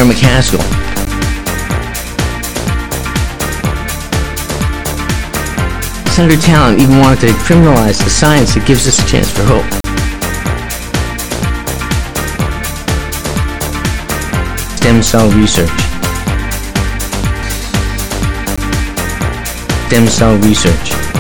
Claire McCaskill. Senator Talent even wanted to criminalize the science that gives us a chance for hope. Stem cell research. Stem cell research.